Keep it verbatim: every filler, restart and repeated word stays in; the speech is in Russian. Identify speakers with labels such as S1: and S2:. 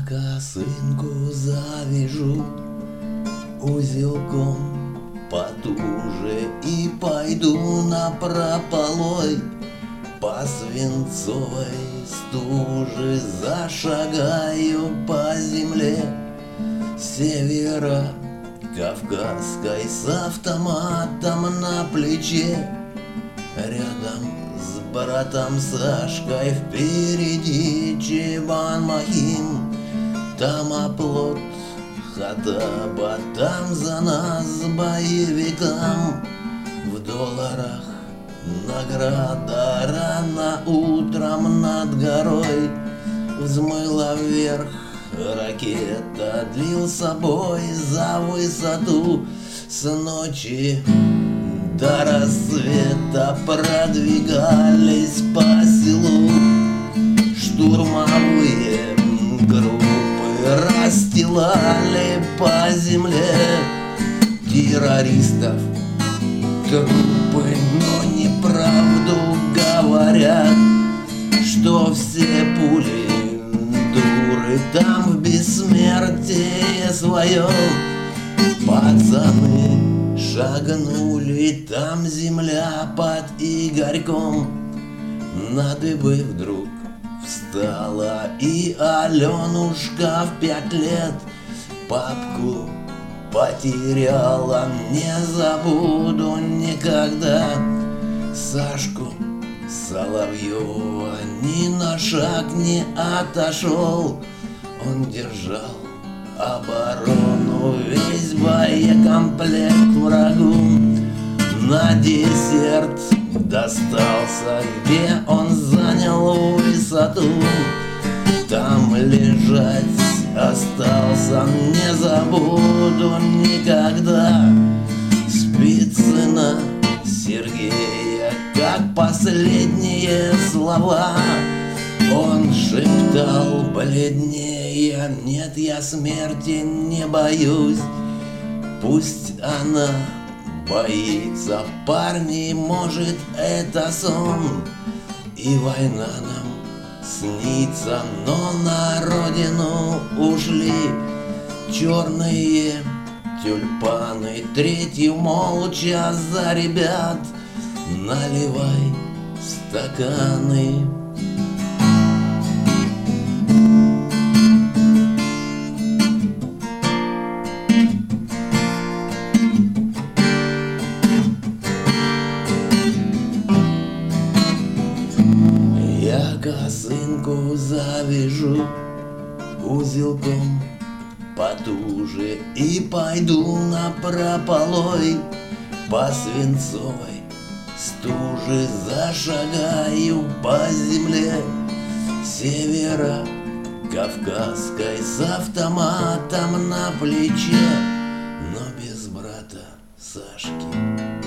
S1: косынку завяжу узелком потуже и пойду напропалой по свинцовой стуже, зашагаю по земле севера Кавказской с автоматом на плече. Рядом с братом Сашкой впереди Чебан Махин, там оплот Хатаба, там за нас боевикам в долларах награда. Рано утром над горой взмыла вверх ракета, длился бой за высоту. С ночи до рассвета продвигались по селу штурмовые группы, расстилали по земле террористов трупы, но неправду говорят, что все пули дуры. Там в бессмертие свое пацаны шагнули, там земля под Игорьком на дыбы вдруг встала, и Аленушка в пять лет папку потеряла. Не забуду никогда Сашку Соловьева, ни на шаг не отошел, он держал оборону, весь боекомплект врагу на десерт достался, где он занял высоту. Там лежать остался, не забуду никогда Спицына Сергея, как последние слова он шептал бледнее: нет, я смерти не боюсь, пусть она боится. Парни, может, это сон, и война нам снится, но на родину ушли черные тюльпаны. Третий молча за ребят наливай стаканы. Я косынку завяжу узелком потуже и пойду напропалой по свинцовой стуже, зашагаю по земле севера Кавказской с автоматом на плече, но без брата Сашки.